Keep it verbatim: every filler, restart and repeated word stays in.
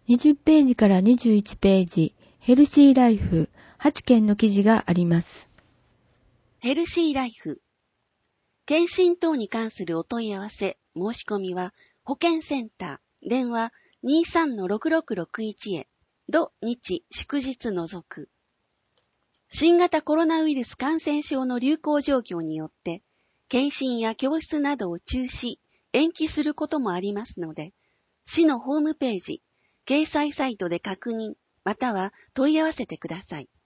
にじゅっページからにじゅういちページ、ヘルシーライフ、はちけんの記事があります。 ヘルシーライフ。検診等に関するお問い合わせ、申し込みは、保健センター、電話 にじゅうさんのろくろくろくいち へ、土日祝日除く。新型コロナウイルス感染症の流行状況によって、検診や教室などを中止、延期することもありますので、市のホームページ、掲載サイトで確認、または問い合わせてください。